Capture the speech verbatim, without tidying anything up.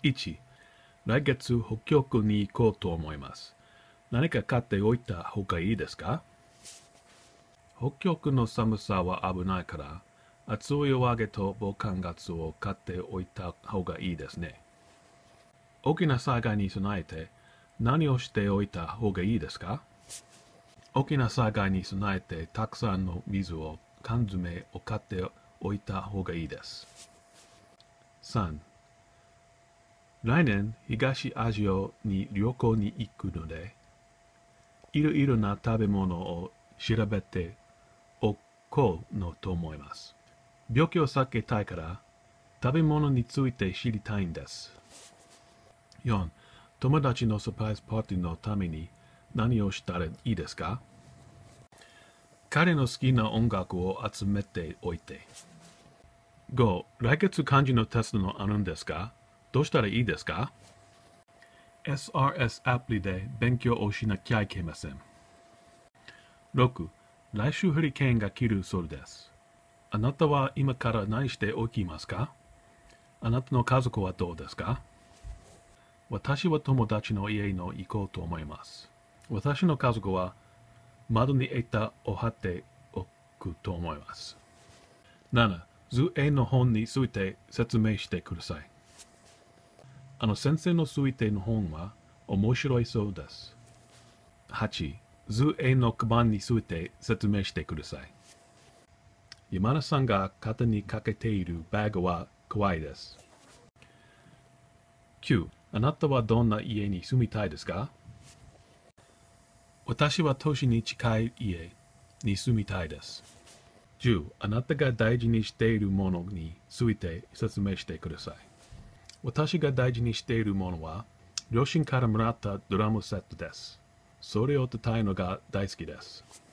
いち、来月北極に行こうと思います。何か買っておいた方がいいですか？北極の寒さは危ないから、厚い上着と防寒靴を買っておいた方がいいですね。大きな災害に備えて何をしておいた方がいいですか？大きな災害に備えてたくさんの水を、缶詰を買っておいた方がいいです。さん、来年東アジアに旅行に行くので、いろいろな食べ物を調べておこうのと思います。病気を避けたいから食べ物について知りたいんです。よん、友達のサプライズパーティーのために何をしたらいいですか？彼の好きな音楽を集めておいて。ご、来月漢字のテストのあるんですか？どうしたらいいですか？ エスアールエス アプリで勉強をしなきゃいけません。ろく、来週ハリケーンが来るそうです。あなたは今から何しておきますか？あなたの家族はどうですか？私は友達の家に行こうと思います。私の家族は窓に板を貼っておくと思います。なな、図絵の本について説明してください。あの先生の推定の本は面白いそうです。はち、図絵のカバンについて説明してください。山田さんが肩にかけているバッグは怖いです。きゅう、あなたはどんな家に住みたいですか？私は都市に近い家に住みたいです。じゅう、あなたが大事にしているものについて説明してください。私が大事にしているものは、両親からもらったドラムセットです。それを叩いのが大好きです。